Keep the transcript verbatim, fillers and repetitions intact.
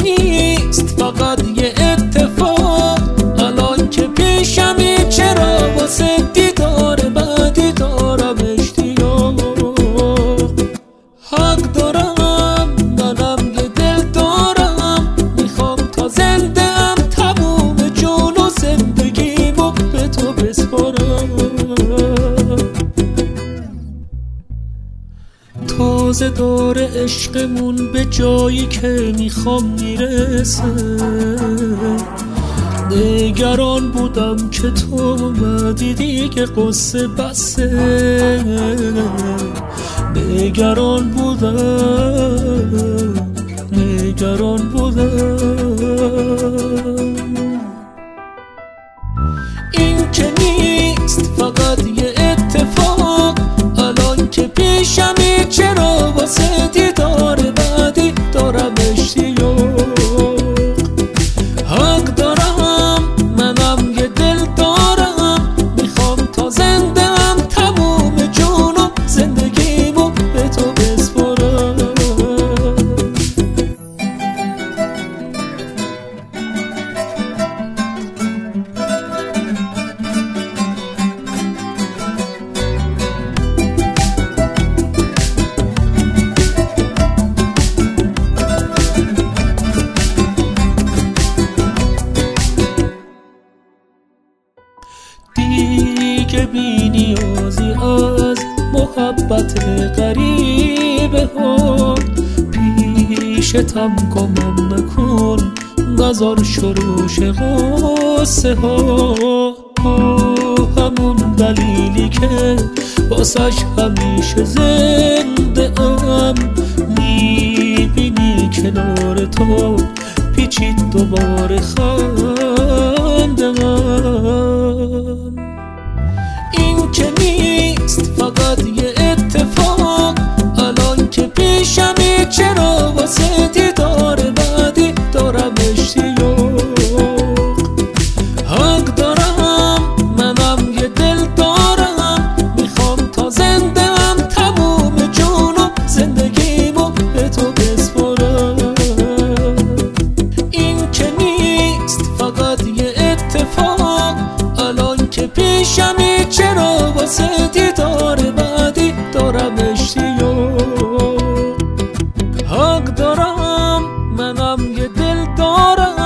نیست فقط یه اتفاق، الان که پیشمی چرا واسه دیدار بعدی دارم اشتیاق. حق دارم منم یه دل دارم، میخوام تا زنده ام تموم جون و زندگیمو به تو بسپارم. تازه داره عشقمون به جایی که میخوام میرسه، نگران بودم که تو اومدی دیگه قصه بسه. نگران بودم نگران بودم. این که نیست فقط یه اتفاق، الان که پیشمی چرا واسه دیدار بعدی دارم اشتیاق. حق دارم منم یه دل دارم، میخوام تا زنده ام تموم جون و زندگیمو به تو بسپارم. دیگه بی نیازی از محبت غریبه ها، پیشتم گمم نکن نزار شروش غصه ها. همون دلیلی که واسش همیشه زنده ام، میبینی کنار تو پیچید دوباره خنده من. این که نیست فقط یه اتفاق، الان که پیشمی چرا واسه دیدار بعدی دارم اشتیاق. حق دارم منم یه دل دارم، میخوام تا زنده ام تموم جون و زندگیمو به تو بسپارم. این که نیست فقط یه اتفاق، الان که پیشمی چرا واسه دیدار بعدی دارم اشتیاق. حق دارم منم یه دل دارم،